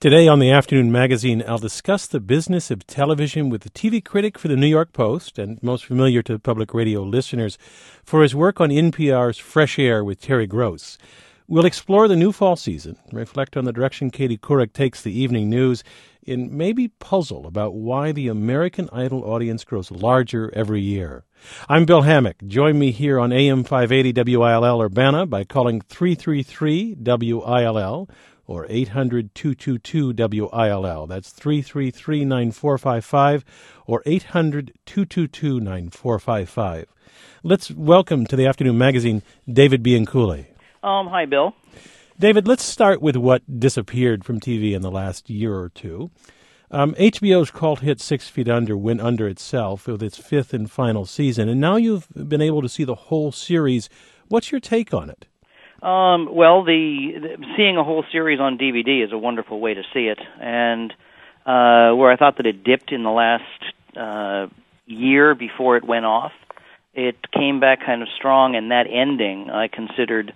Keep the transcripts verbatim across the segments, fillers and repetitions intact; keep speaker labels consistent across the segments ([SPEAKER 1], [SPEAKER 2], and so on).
[SPEAKER 1] Today on the Afternoon Magazine, I'll discuss the business of television with the T V critic for the New York Post and most familiar to public radio listeners for his work on N P R's Fresh Air with Terry Gross. We'll explore the new fall season, reflect on the direction Katie Couric takes the evening news, and maybe puzzle about why the American Idol audience grows larger every year. I'm Bill Hammack. Join me here on A M five eighty W I L L Urbana by calling three three three W I L L or eight hundred, two two two, W I L L. That's three three three, nine four five five or eight hundred, two two two, nine four five five. Let's welcome to the Afternoon Magazine David Bianculli.
[SPEAKER 2] Um, hi, Bill.
[SPEAKER 1] David, let's start with what disappeared from T V in the last year or two. Um, H B O's cult hit Six Feet Under went under itself with its fifth and final season, and now you've been able to see the whole series. What's your take on it?
[SPEAKER 2] Um, well, the, the seeing a whole series on D V D is a wonderful way to see it, and uh, where I thought that it dipped in the last uh, year before it went off, it came back kind of strong, and that ending I considered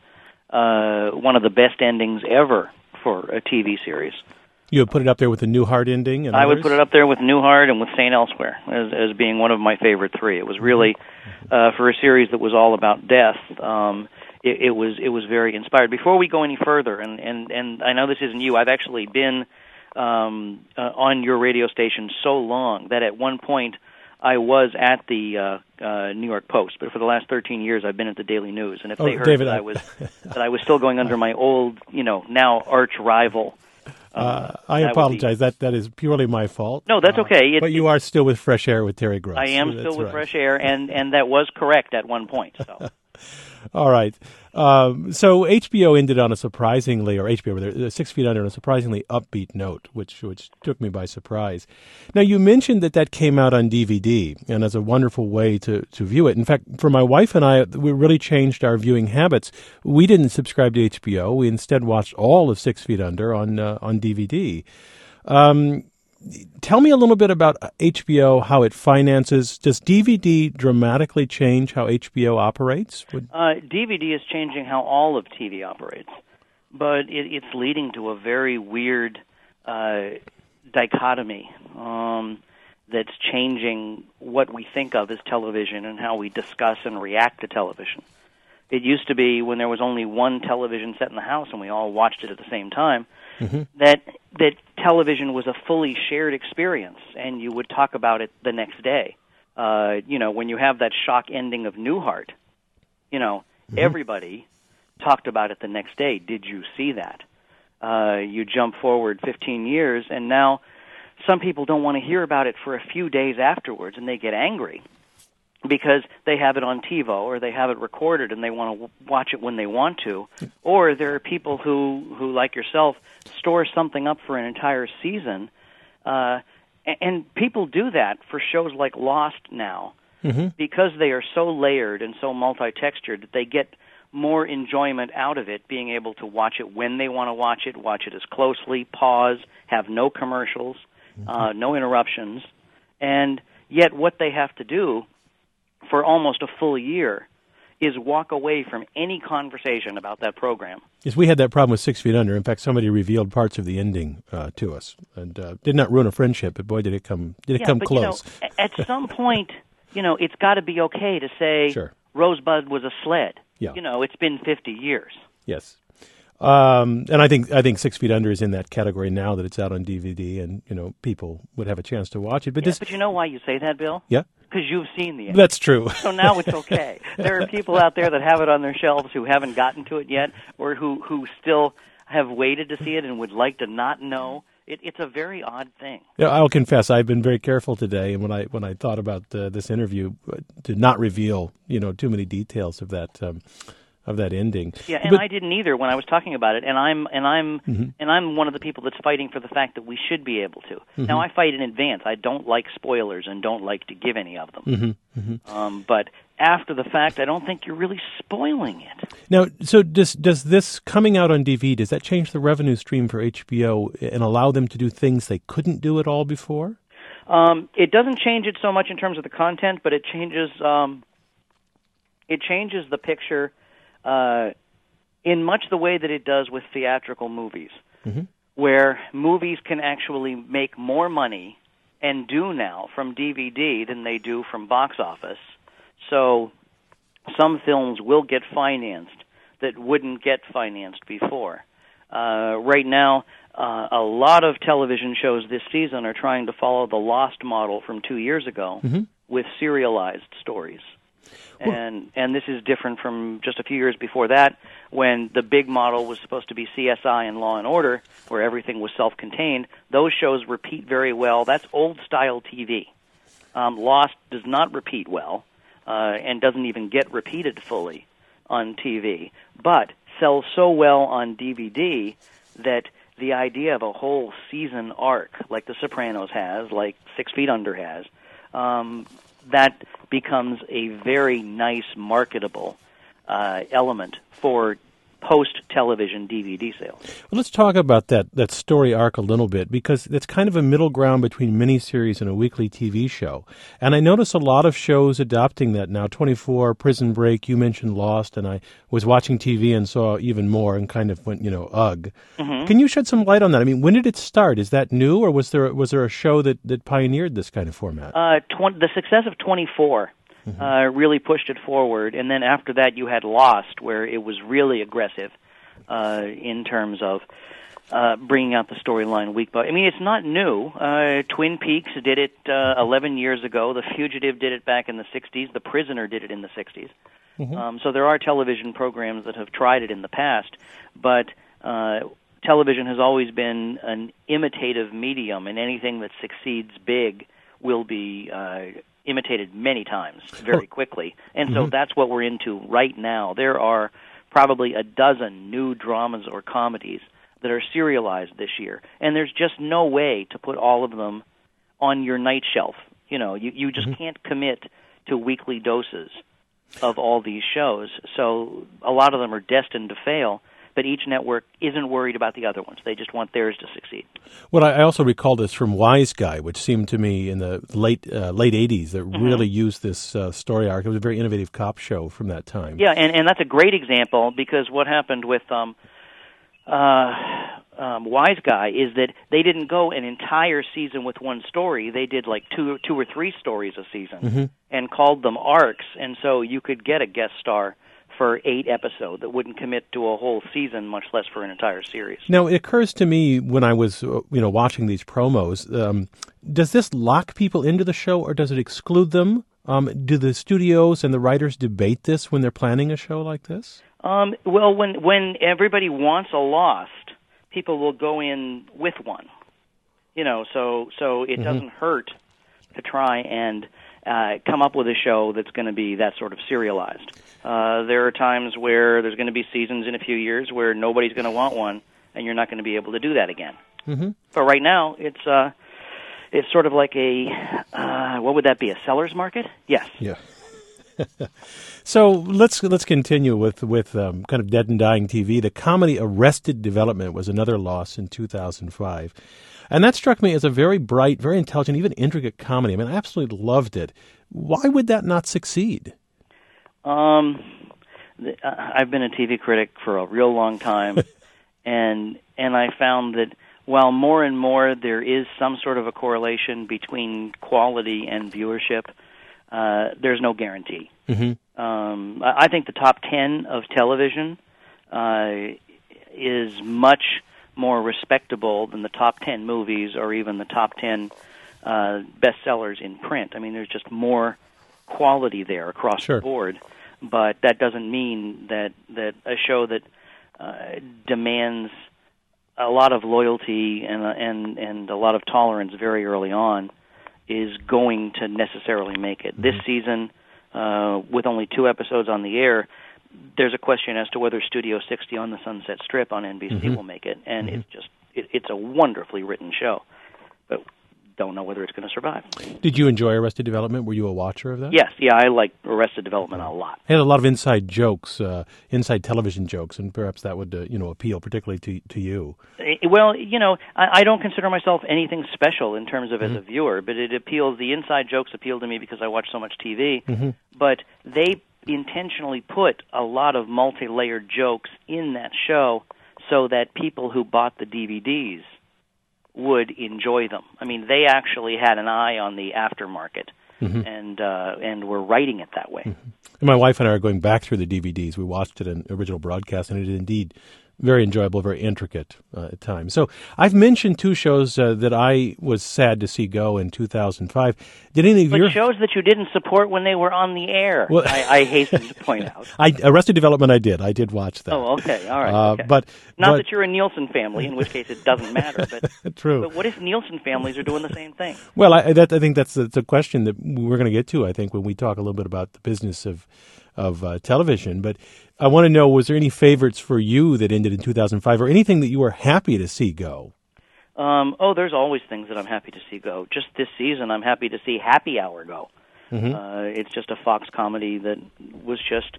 [SPEAKER 2] uh, one of the best endings ever for a T V series.
[SPEAKER 1] You would put it up there with the Newhart ending? And
[SPEAKER 2] I
[SPEAKER 1] others?
[SPEAKER 2] would put it up there with Newhart and with Saint Elsewhere as, as being one of my favorite three. It was really, uh, for a series that was all about death, um, it, it was it was very inspired. Before we go any further, and, and, and I know this isn't you, I've actually been um, uh, on your radio station so long that at one point I was at the uh, uh, New York Post, but for the last thirteen years I've been at the Daily News. And if
[SPEAKER 1] oh,
[SPEAKER 2] they heard
[SPEAKER 1] David,
[SPEAKER 2] that
[SPEAKER 1] I...
[SPEAKER 2] I was that I was still going under my old, you know, now arch rival.
[SPEAKER 1] Uh, I
[SPEAKER 2] that
[SPEAKER 1] apologize.
[SPEAKER 2] Be...
[SPEAKER 1] That that is purely my fault.
[SPEAKER 2] No, that's okay.
[SPEAKER 1] Uh,
[SPEAKER 2] It,
[SPEAKER 1] but you
[SPEAKER 2] it,
[SPEAKER 1] are still with Fresh Air with Terry Gross.
[SPEAKER 2] I am
[SPEAKER 1] that's
[SPEAKER 2] still with
[SPEAKER 1] right.
[SPEAKER 2] Fresh Air, and, and that was correct at one point. So,
[SPEAKER 1] all right. Um, so H B O ended on a surprisingly, or H B O, rather, Six Feet Under on a surprisingly upbeat note, which which took me by surprise. Now, you mentioned that that came out on D V D, and as a wonderful way to, to view it. In fact, for my wife and I, we really changed our viewing habits. We didn't subscribe to H B O. We instead watched all of Six Feet Under on uh, on D V D. Um, tell me a little bit about H B O, how it finances. Does D V D dramatically change how H B O operates? Would...
[SPEAKER 2] Uh, D V D is changing how all of T V operates, but it, it's leading to a very weird uh, dichotomy um, that's changing what we think of as television and how we discuss and react to television. It used to be when there was only one television set in the house and we all watched it at the same time, mm-hmm. that that television was a fully shared experience, and you would talk about it the next day. Uh, you know, when you have that shock ending of Newhart, you know, mm-hmm. everybody talked about it the next day. Did you see that? Uh, you jump forward fifteen years, and now some people don't want to hear about it for a few days afterwards, and they get angry because they have it on TiVo or they have it recorded and they want to w- watch it when they want to. Or there are people who, who, like yourself, store something up for an entire season. Uh, and, and people do that for shows like Lost now mm-hmm. because they are so layered and so multi-textured that they get more enjoyment out of it, being able to watch it when they want to watch it, watch it as closely, pause, have no commercials, mm-hmm. uh, no interruptions. And yet what they have to do for almost a full year is walk away from any conversation about that program.
[SPEAKER 1] Yes, we had that problem with Six Feet Under. In fact, somebody revealed parts of the ending uh, to us, and uh, did not ruin a friendship, but boy, did it come did it
[SPEAKER 2] yeah,
[SPEAKER 1] come
[SPEAKER 2] but,
[SPEAKER 1] close.
[SPEAKER 2] You know, at some point, you know, it's got to be okay to say
[SPEAKER 1] sure.
[SPEAKER 2] Rosebud was a sled.
[SPEAKER 1] Yeah.
[SPEAKER 2] You know, it's been fifty years.
[SPEAKER 1] Yes. Um, and I think I think Six Feet Under is in that category now that it's out on D V D, and you know people would have a chance to watch it. But
[SPEAKER 2] yeah,
[SPEAKER 1] this,
[SPEAKER 2] but you know why you say that, Bill?
[SPEAKER 1] Yeah,
[SPEAKER 2] because you've seen the end.
[SPEAKER 1] That's true.
[SPEAKER 2] So now it's okay. There are people out there that have it on their shelves who haven't gotten to it yet, or who who still have waited to see it and would like to not know. It, it's a very odd thing.
[SPEAKER 1] Yeah, I'll confess I've been very careful today, and when I when I thought about uh, this interview, uh, to not reveal you know too many details of that. Um, Of that ending,
[SPEAKER 2] yeah, and
[SPEAKER 1] but,
[SPEAKER 2] I didn't either when I was talking about it, and I'm and I'm mm-hmm. and I'm one of the people that's fighting for the fact that we should be able to. Mm-hmm. Now I fight in advance. I don't like spoilers and don't like to give any of them. Mm-hmm. Mm-hmm. Um, but after the fact, I don't think you're really spoiling it.
[SPEAKER 1] Now, so does does this coming out on D V D, does that change the revenue stream for H B O and allow them to do things they couldn't do at all before?
[SPEAKER 2] Um, it doesn't change it so much in terms of the content, but it changes um, it changes the picture. Uh, in much the way that it does with theatrical movies. Mm-hmm. where movies can actually make more money, and do now, from D V D than they do from box office. So some films will get financed that wouldn't get financed before. Uh, right now, uh, a lot of television shows this season are trying to follow the Lost model from two years ago mm-hmm. with serialized stories. Well, and and this is different from just a few years before that, when the big model was supposed to be C S I and Law and Order, where everything was self-contained. Those shows repeat very well. That's old-style T V. Um, Lost does not repeat well, uh, and doesn't even get repeated fully on T V, but sells so well on D V D that the idea of a whole season arc, like The Sopranos has, like Six Feet Under has, um, that becomes a very nice, marketable uh, element for post-television D V D sales.
[SPEAKER 1] Well, let's talk about that, that story arc a little bit, because it's kind of a middle ground between miniseries and a weekly T V show. And I notice a lot of shows adopting that now. twenty-four, Prison Break, you mentioned Lost, and I was watching T V and saw even more and kind of went, you know, ugh. Mm-hmm. Can you shed some light on that? I mean, when did it start? Is that new, or was there was there a show that, that pioneered this kind of format?
[SPEAKER 2] Uh, tw- the success of twenty-four Mm-hmm. Uh, really pushed it forward, and then after that you had Lost, where it was really aggressive uh, in terms of uh, bringing out the storyline week by. I mean, it's not new. Uh, Twin Peaks did it uh, eleven years ago. The Fugitive did it back in the sixties. The Prisoner did it in the sixties. Mm-hmm. Um, so there are television programs that have tried it in the past, but uh, television has always been an imitative medium, and anything that succeeds big will be uh, imitated many times very quickly. And so mm-hmm. that's what we're into right now. There are probably a dozen new dramas or comedies that are serialized this year, and there's just no way to put all of them on your night shelf. You know, you, you just mm-hmm. can't commit to weekly doses of all these shows. So a lot of them are destined to fail, but each network isn't worried about the other ones. They just want theirs to succeed.
[SPEAKER 1] Well, I also recall this from Wise Guy, which seemed to me in the late uh, late eighties that mm-hmm. really used this uh, story arc. It was a very innovative cop show from that time.
[SPEAKER 2] Yeah, and, and that's a great example, because what happened with um, uh, um, Wise Guy is that they didn't go an entire season with one story. They did like two, two or three stories a season mm-hmm. and called them arcs, and so you could get a guest star for eight episodes that wouldn't commit to a whole season, much less for an entire series.
[SPEAKER 1] Now, it occurs to me when I was, you know, watching these promos, um, does this lock people into the show, or does it exclude them? Um, do the studios and the writers debate this when they're planning a show like this?
[SPEAKER 2] Um, well, when when everybody wants a Lost, people will go in with one. You know, so so it mm-hmm. doesn't hurt to try and uh, come up with a show that's going to be that sort of serialized. Uh, there are times where there's going to be seasons in a few years where nobody's going to want one, and you're not going to be able to do that again. Mm-hmm. But right now, it's uh, it's sort of like a, uh, what would that be, a seller's market? Yes.
[SPEAKER 1] Yeah. So let's let's continue with with um, kind of dead and dying T V. The comedy Arrested Development was another loss in two thousand five. And that struck me as a very bright, very intelligent, even intricate comedy. I mean, I absolutely loved it. Why would that not succeed?
[SPEAKER 2] Um, I've been a T V critic for a real long time, and and I found that while more and more there is some sort of a correlation between quality and viewership, uh, there's no guarantee. Mm-hmm. Um, I think the top ten of television uh, is much more respectable than the top ten movies or even the top ten uh, bestsellers in print. I mean, there's just more quality there across sure. the board. But that doesn't mean that, that a show that uh, demands a lot of loyalty and, and and a lot of tolerance very early on is going to necessarily make it. Mm-hmm. This season, uh, with only two episodes on the air, there's a question as to whether Studio sixty on the Sunset Strip on N B C mm-hmm. will make it, and mm-hmm. it's just it, it's a wonderfully written show, but don't know whether it's going to survive.
[SPEAKER 1] Did you enjoy Arrested Development? Were you a watcher of that?
[SPEAKER 2] Yes, yeah, I like Arrested Development a lot.
[SPEAKER 1] It had a lot of inside jokes, uh, inside television jokes, and perhaps that would, uh, you know, appeal particularly to to you.
[SPEAKER 2] Well, you know, I, I don't consider myself anything special in terms of mm-hmm. as a viewer, but it appeals. The inside jokes appeal to me because I watch so much T V. Mm-hmm. But they intentionally put a lot of multi-layered jokes in that show so that people who bought the D V Ds would enjoy them. I mean, they actually had an eye on the aftermarket, mm-hmm. and uh, and were writing it that way.
[SPEAKER 1] Mm-hmm. And my wife and I are going back through the D V Ds. We watched it in original broadcast, and it is indeed very enjoyable, very intricate uh, at times. So I've mentioned two shows uh, that I was sad to see go in two thousand five. Did any of
[SPEAKER 2] but
[SPEAKER 1] your
[SPEAKER 2] shows that you didn't support when they were on the air? Well, I, I hasten to point out.
[SPEAKER 1] I, Arrested Development, I did. I did watch that.
[SPEAKER 2] Oh, okay, all right.
[SPEAKER 1] Uh,
[SPEAKER 2] okay.
[SPEAKER 1] But
[SPEAKER 2] not
[SPEAKER 1] but,
[SPEAKER 2] that you're a Nielsen family, in which case it doesn't matter. But
[SPEAKER 1] true.
[SPEAKER 2] But what if Nielsen families are doing the same thing?
[SPEAKER 1] Well, I, that, I think that's a, that's a question that we're going to get to. I think when we talk a little bit about the business of of uh, television, but I want to know, was there any favorites for you that ended in two thousand five, or anything that you were happy to see go?
[SPEAKER 2] Um, oh, there's always things that I'm happy to see go. Just this season, I'm happy to see Happy Hour go. Mm-hmm. Uh, it's just a Fox comedy that was just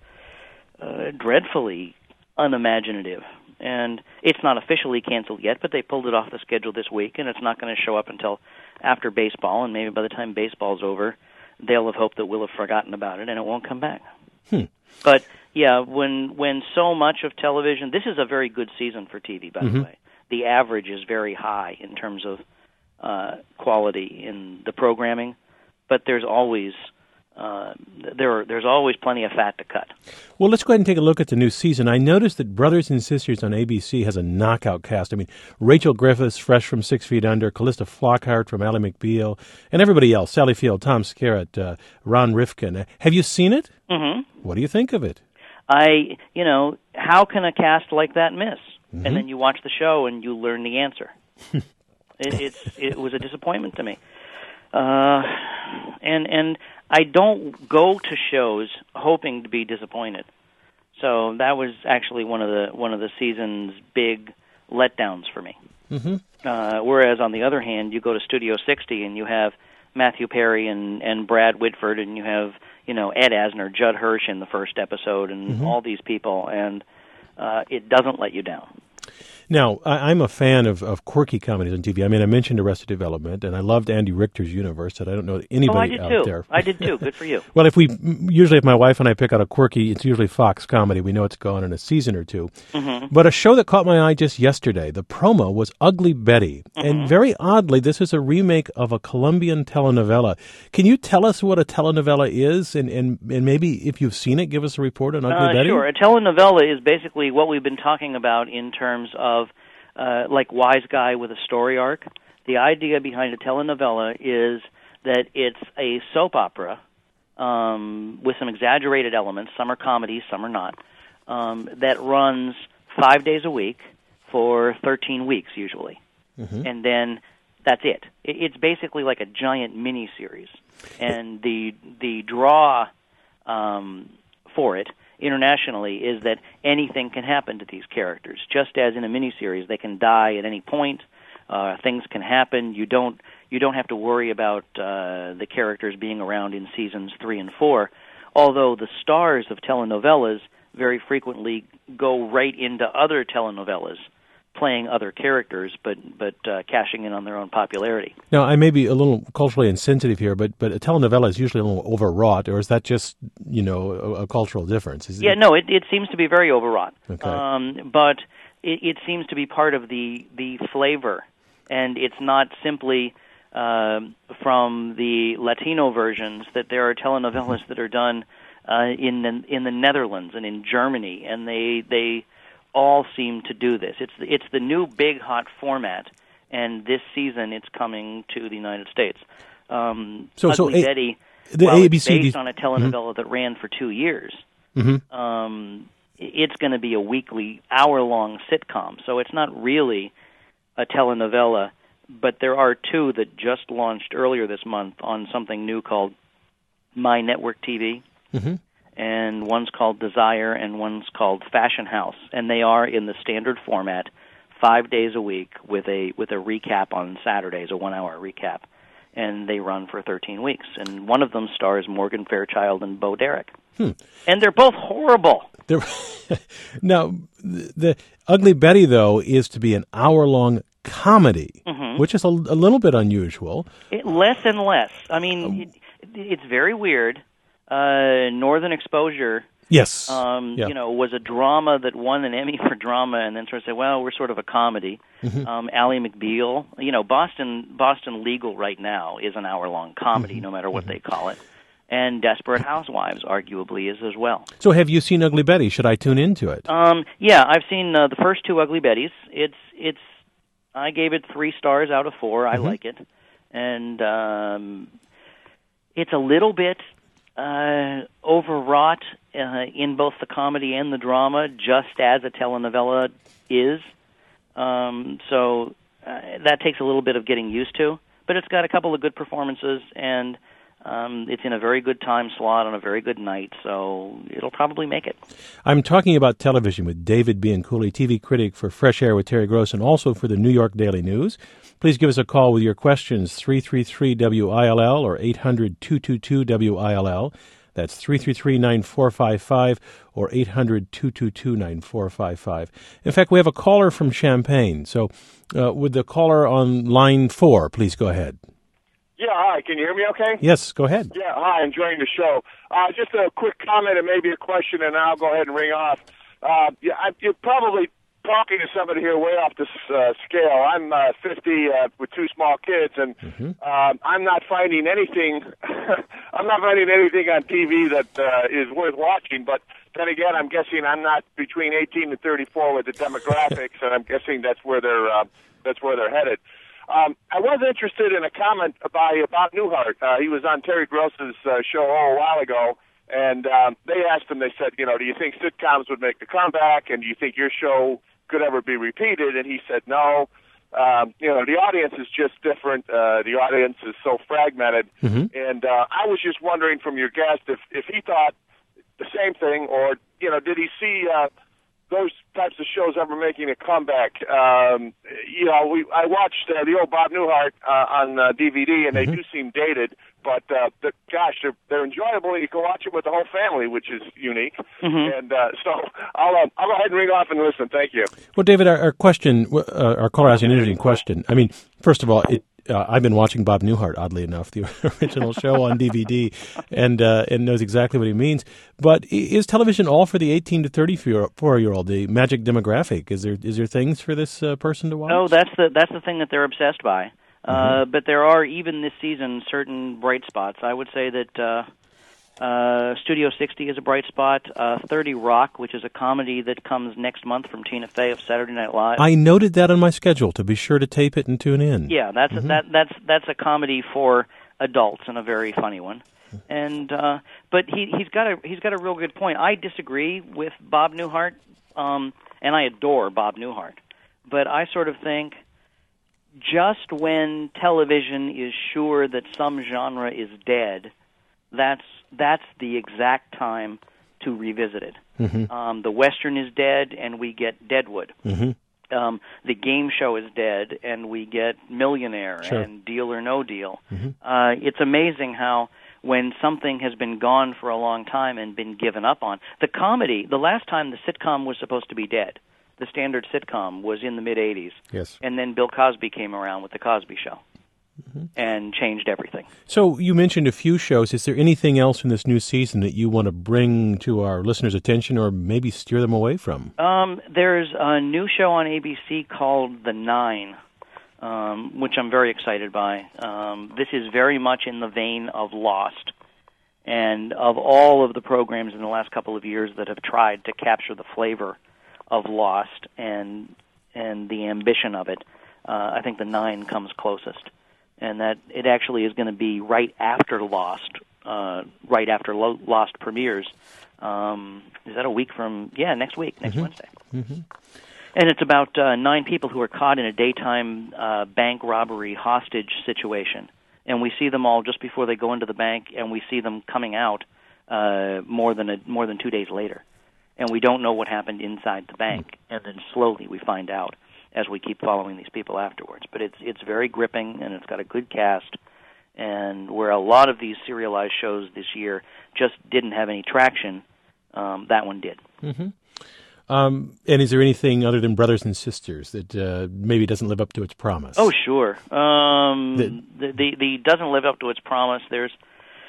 [SPEAKER 2] uh, dreadfully unimaginative. And it's not officially canceled yet, but they pulled it off the schedule this week, and it's not going to show up until after baseball, and maybe by the time baseball's over, they'll have hoped that we'll have forgotten about it, and it won't come back.
[SPEAKER 1] Hmm.
[SPEAKER 2] But, yeah, when when so much of television... This is a very good season for T V, by mm-hmm. the way. The average is very high in terms of uh, quality in the programming, but there's always... Uh, there are, there's always plenty of fat to cut.
[SPEAKER 1] Well, let's go ahead and take a look at the new season. I noticed that Brothers and Sisters on A B C has a knockout cast. I mean, Rachel Griffiths, fresh from Six Feet Under, Callista Flockhart from Ally McBeal, and everybody else, Sally Field, Tom Skerritt, uh, Ron Rifkin. Uh, have you seen it?
[SPEAKER 2] Mm-hmm.
[SPEAKER 1] What do you think of it?
[SPEAKER 2] I, you know, how can a cast like that miss?
[SPEAKER 1] Mm-hmm.
[SPEAKER 2] And then you watch the show and you learn the answer. it, it's it was a disappointment to me. Uh, and and I don't go to shows hoping to be disappointed. So that was actually one of the one of the season's big letdowns for me.
[SPEAKER 1] Mm-hmm.
[SPEAKER 2] Uh, whereas on the other hand, you go to Studio sixty and you have Matthew Perry and, and Brad Whitford, and you have you know Ed Asner, Judd Hirsch in the first episode, and mm-hmm. all these people, and uh, it doesn't let you down.
[SPEAKER 1] Now, I, I'm a fan of, of quirky comedies on T V. I mean, I mentioned Arrested Development, and I loved Andy Richter's Universe, that I don't know anybody
[SPEAKER 2] oh, I did
[SPEAKER 1] out
[SPEAKER 2] too.
[SPEAKER 1] there.
[SPEAKER 2] I did too. Good for you.
[SPEAKER 1] Well, if we usually, if my wife and I pick out a quirky, it's usually Fox comedy. We know it's gone in a season or two. Mm-hmm. But a show that caught my eye just yesterday, the promo was Ugly Betty. Mm-hmm. And very oddly, this is a remake of a Colombian telenovela. Can you tell us what a telenovela is? And, and, and maybe if you've seen it, give us a report on Ugly
[SPEAKER 2] uh,
[SPEAKER 1] Betty?
[SPEAKER 2] Sure. A telenovela is basically what we've been talking about in terms of Uh, like Wise Guy with a story arc. The idea behind a telenovela is that it's a soap opera um, with some exaggerated elements. Some are comedies, some are not. Um, that runs five days a week for thirteen weeks usually, mm-hmm. and then that's it. it. It's basically like a giant mini series, and the the draw um, for it internationally is that anything can happen to these characters. Just as in a miniseries, they can die at any point. Uh, things can happen. You don't you don't have to worry about uh, the characters being around in seasons three and four. Although the stars of telenovelas very frequently go right into other telenovelas, playing other characters, but but uh, cashing in on their own popularity.
[SPEAKER 1] Now, I may be a little culturally insensitive here, but but a telenovela is usually a little overwrought, or is that just, you know, a, a cultural difference? Is
[SPEAKER 2] yeah,
[SPEAKER 1] it...
[SPEAKER 2] no, it, it seems to be very overwrought.
[SPEAKER 1] Okay.
[SPEAKER 2] Um, but it, it seems to be part of the, the flavor, and it's not simply uh, from the Latino versions that there are telenovelas that are done uh, in the, in the Netherlands and in Germany, and they they all seem to do this. It's the, it's the new big hot format, and this season it's coming to the United States. Um,
[SPEAKER 1] so,
[SPEAKER 2] Ugly
[SPEAKER 1] so a,
[SPEAKER 2] Betty,
[SPEAKER 1] the
[SPEAKER 2] while
[SPEAKER 1] A B C
[SPEAKER 2] it's based
[SPEAKER 1] de-
[SPEAKER 2] on a telenovela
[SPEAKER 1] mm-hmm.
[SPEAKER 2] that ran for two years,
[SPEAKER 1] mm-hmm.
[SPEAKER 2] um, it's going to be a weekly, hour-long sitcom. So it's not really a telenovela, but there are two that just launched earlier this month on something new called My Network T V. Mm-hmm. And one's called Desire, and one's called Fashion House, and they are in the standard format, five days a week with a with a recap on Saturdays, a one-hour recap, and they run for thirteen weeks. And one of them stars Morgan Fairchild and Bo Derek, hmm. and they're both horrible.
[SPEAKER 1] They're now, the, the Ugly Betty though is to be an hour-long comedy, mm-hmm. which is a, a little bit unusual.
[SPEAKER 2] It, less and less. I mean, um, it, it's very weird. Uh, Northern Exposure
[SPEAKER 1] Yes.
[SPEAKER 2] Um,
[SPEAKER 1] yeah.
[SPEAKER 2] You know, was a drama that won an Emmy for drama, and then sort of said, "Well, we're sort of a comedy."
[SPEAKER 1] Mm-hmm.
[SPEAKER 2] Um, Ally McBeal, you know, Boston Boston Legal right now is an hour-long comedy,
[SPEAKER 1] Mm-hmm.
[SPEAKER 2] no matter what
[SPEAKER 1] mm-hmm.
[SPEAKER 2] they call it, and Desperate Housewives arguably is as well.
[SPEAKER 1] So, have you seen Ugly Betty? Should I tune into it?
[SPEAKER 2] Um, yeah, I've seen uh, the first two Ugly Bettys. It's it's I gave it three stars out of four. I
[SPEAKER 1] mm-hmm.
[SPEAKER 2] like it, and um, it's a little bit uh, overwrought uh, in both the comedy and the drama, just as a telenovela is. Um, so uh, that takes a little bit of getting used to, but it's got a couple of good performances, and um, it's in a very good time slot on a very good night, so it'll probably make it.
[SPEAKER 1] I'm talking about television with David Bianculli, T V critic for Fresh Air with Terry Gross, and also for the New York Daily News. Please give us a call with your questions, three three three W I L L or eight hundred, two two two, W I L L. That's three three three, nine four five five or eight hundred, two two two, nine four five five. In fact, we have a caller from Champaign. So uh, with the caller on line four, please go ahead.
[SPEAKER 3] Yeah, hi. Can you hear me okay?
[SPEAKER 1] Yes, go ahead.
[SPEAKER 3] Yeah, hi. Enjoying the show. Uh, just a quick comment and maybe a question, and I'll go ahead and ring off. Uh, yeah, I, you're probably talking to somebody here way off this uh, scale. I'm uh, fifty uh, with two small kids, and mm-hmm. uh, I'm not finding anything. I'm not finding anything on T V that uh, is worth watching. But then again, I'm guessing I'm not between eighteen and thirty-four with the demographics, and I'm guessing that's where they're uh, that's where they're headed. Um, I was interested in a comment by Bob Newhart. Uh, he was on Terry Gross's uh, show a while ago, and um, they asked him, they said, you know, do you think sitcoms would make the comeback, and do you think your show could ever be repeated? And he said no. Um, you know, the audience is just different. Uh, the audience is so fragmented. Mm-hmm. And uh, I was just wondering from your guest if, if he thought the same thing, or, you know, did he see uh, those types of shows ever making a comeback? Um, you know, we I watched uh, the old Bob Newhart uh, on uh, D V D, and mm-hmm. they do seem dated, but uh, the, gosh, they're, they're enjoyable, and you can watch them with the whole family, which is unique. Mm-hmm. And uh, so I'll, uh, I'll go ahead and ring off and listen. Thank you.
[SPEAKER 1] Well, David, our, our question, uh, our caller has an interesting question. I mean, first of all, it, Uh, I've been watching Bob Newhart, oddly enough, the original show on D V D, and uh, and knows exactly what he means. But is television all for the eighteen to thirty-four year old, the magic demographic? Is there is there things for this uh, person to watch?
[SPEAKER 2] No, that's the that's the thing that they're obsessed by. Uh, mm-hmm. But there are, even this season, certain bright spots. I would say that uh, uh, Studio sixty is a bright spot. Uh, thirty Rock, which is a comedy that comes next month from Tina Fey of Saturday Night Live.
[SPEAKER 1] I noted that on my schedule to be sure to tape it and tune in.
[SPEAKER 2] Yeah, that's mm-hmm. a, that that's that's a comedy for adults and a very funny one. And uh, but he he's got a he's got a real good point. I disagree with Bob Newhart, um, and I adore Bob Newhart, but I sort of think just when television is sure that some genre is dead, that's that's the exact time to revisit it. Mm-hmm. Um, the Western is dead, and we get Deadwood. Mm-hmm. Um, the game show is dead, and we get Millionaire sure. and Deal or No Deal. Mm-hmm. Uh, it's amazing how when something has been gone for a long time and been given up on, the comedy, the last time the sitcom was supposed to be dead, the standard sitcom, was in the mid-eighties.
[SPEAKER 1] Yes.
[SPEAKER 2] And then Bill Cosby came around with The Cosby Show. Mm-hmm. And changed everything.
[SPEAKER 1] So you mentioned a few shows. Is there anything else in this new season that you want to bring to our listeners' attention or maybe steer them away from?
[SPEAKER 2] Um, there's a new show on A B C called The Nine, um, which I'm very excited by. Um, this is very much in the vein of Lost. And of all of the programs in the last couple of years that have tried to capture the flavor of Lost and and the ambition of it, uh, I think The Nine comes closest. And that it actually is going to be right after Lost, uh, right after Lo- Lost premieres. Um, is that a week from, yeah, next week, next mm-hmm. Wednesday. Mm-hmm. And it's about uh, nine people who are caught in a daytime uh, bank robbery hostage situation. And we see them all just before they go into the bank, and we see them coming out uh, more than a, more than two days later. And we don't know what happened inside the bank. Mm-hmm. And then slowly we find out as we keep following these people afterwards. But it's it's very gripping, and it's got a good cast. And where a lot of these serialized shows this year just didn't have any traction, um, that one did.
[SPEAKER 1] Mm-hmm. Um, and is there anything other than Brothers and Sisters that uh, maybe doesn't live up to its promise?
[SPEAKER 2] Oh, sure. Um, the, the, the, the doesn't live up to its promise. There's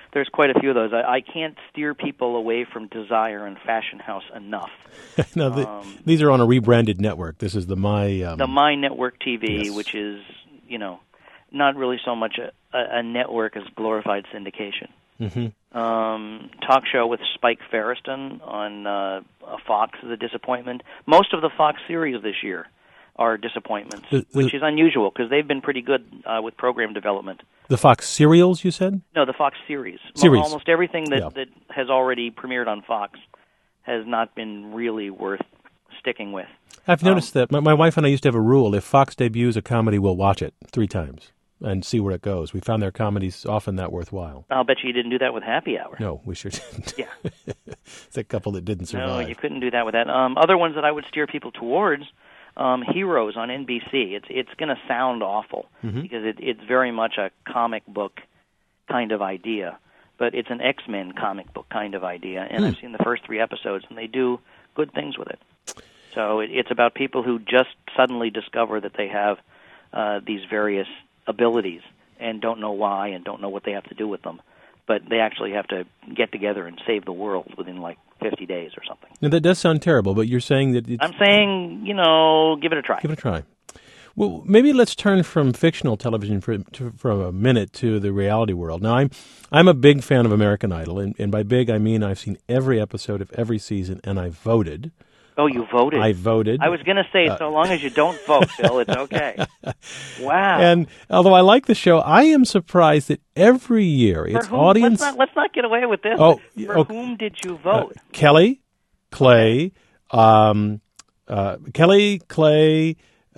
[SPEAKER 2] there's quite a few of those. I, I can't steer people away from Desire and Fashion House enough.
[SPEAKER 1] no, the,
[SPEAKER 2] um,
[SPEAKER 1] these are on a rebranded network. This is the My... Um,
[SPEAKER 2] the My Network T V,
[SPEAKER 1] yes.
[SPEAKER 2] which is, you know, not really so much a, a, a network as glorified syndication.
[SPEAKER 1] Mm-hmm.
[SPEAKER 2] Um, talk show with Spike Feresten on uh, Fox is a disappointment. Most of the Fox series this year are disappointments,
[SPEAKER 1] the, the,
[SPEAKER 2] which is unusual because they've been pretty good uh, with program development.
[SPEAKER 1] The Fox serials, you said?
[SPEAKER 2] No, the Fox series.
[SPEAKER 1] Series.
[SPEAKER 2] Almost everything that,
[SPEAKER 1] yeah.
[SPEAKER 2] that has already premiered on Fox has not been really worth sticking with.
[SPEAKER 1] I've noticed um, that. My, my wife and I used to have a rule. If Fox debuts a comedy, we'll watch it three times and see where it goes. We found their comedies often that worthwhile.
[SPEAKER 2] I'll bet you didn't do that with Happy Hour.
[SPEAKER 1] No, we sure didn't.
[SPEAKER 2] Yeah.
[SPEAKER 1] It's a couple that didn't survive.
[SPEAKER 2] No, you couldn't do that with that. Um, other ones that I would steer people towards, um, Heroes on N B C. It's it's going to sound awful
[SPEAKER 1] mm-hmm.
[SPEAKER 2] because it, it's very much a comic book kind of idea, but it's an X-Men comic book kind of idea, and
[SPEAKER 1] mm.
[SPEAKER 2] I've seen the first three episodes, and they do good things with it. So it, it's about people who just suddenly discover that they have uh, these various abilities and don't know why and don't know what they have to do with them. But they actually have to get together and save the world within like fifty days or something.
[SPEAKER 1] Now, that does sound terrible, but you're saying that it's...
[SPEAKER 2] I'm saying, you know, give it a try.
[SPEAKER 1] Give it a try. Well, maybe let's turn from fictional television for, to, for a minute to the reality world. Now, I'm I'm a big fan of American Idol, and, and by big I mean I've seen every episode of every season, and I voted.
[SPEAKER 2] Oh, you voted?
[SPEAKER 1] I voted.
[SPEAKER 2] I was going to say, uh, so long as you don't vote, Bill, it's okay. Wow.
[SPEAKER 1] And although I like the show, I am surprised that every year
[SPEAKER 2] For
[SPEAKER 1] its
[SPEAKER 2] whom,
[SPEAKER 1] audience...
[SPEAKER 2] Let's not, let's not get away with this.
[SPEAKER 1] Oh,
[SPEAKER 2] For
[SPEAKER 1] okay.
[SPEAKER 2] whom did you vote?
[SPEAKER 1] Uh, Kelly, Clay, um, uh, Kelly, Clay...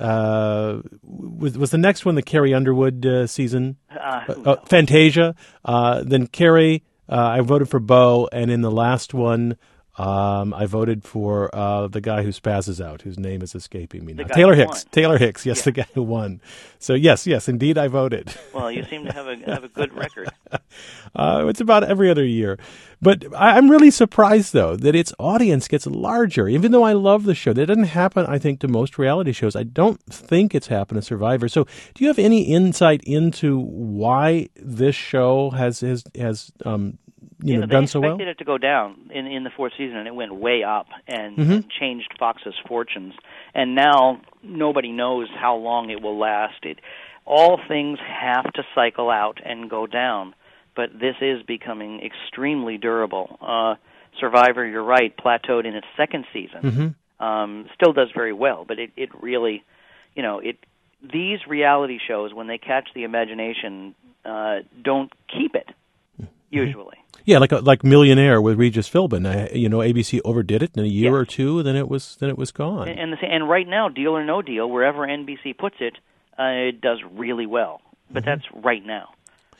[SPEAKER 1] Uh, was was the next one the Carrie Underwood uh, season?
[SPEAKER 2] Uh,
[SPEAKER 1] uh, uh, Fantasia. Uh, then Carrie, uh, I voted for Bo, and in the last one, um, I voted for uh, the guy who spazzes out, whose name is escaping me now. Taylor Hicks.
[SPEAKER 2] Won.
[SPEAKER 1] Taylor Hicks. Yes,
[SPEAKER 2] yeah.
[SPEAKER 1] the guy who won. So yes, yes, indeed, I voted.
[SPEAKER 2] Well, you seem to have a have a good record.
[SPEAKER 1] uh, it's about every other year. But I'm really surprised, though, that its audience gets larger. Even though I love the show, that doesn't happen, I think, to most reality shows. I don't think it's happened to Survivor. So do you have any insight into why this show has has, has um, you
[SPEAKER 2] yeah,
[SPEAKER 1] know, done so well?
[SPEAKER 2] They expected it to go down in, in the fourth season, and it went way up and,
[SPEAKER 1] mm-hmm.
[SPEAKER 2] and changed Fox's fortunes. And now nobody knows how long it will last. It, all things have to cycle out and go down. But this is becoming extremely durable. Uh, Survivor, you're right, plateaued in its second season.
[SPEAKER 1] Mm-hmm.
[SPEAKER 2] Um, still does very well, but it, it really, you know, it. These reality shows, when they catch the imagination, uh, don't keep it, usually.
[SPEAKER 1] Yeah, like a, like Millionaire with Regis Philbin. I, you know, A B C overdid it in a year
[SPEAKER 2] yes.
[SPEAKER 1] or two, then it was then it was gone.
[SPEAKER 2] And and, the, and right now, Deal or No Deal, wherever N B C puts it, uh, it does really well. But
[SPEAKER 1] mm-hmm.
[SPEAKER 2] that's right now.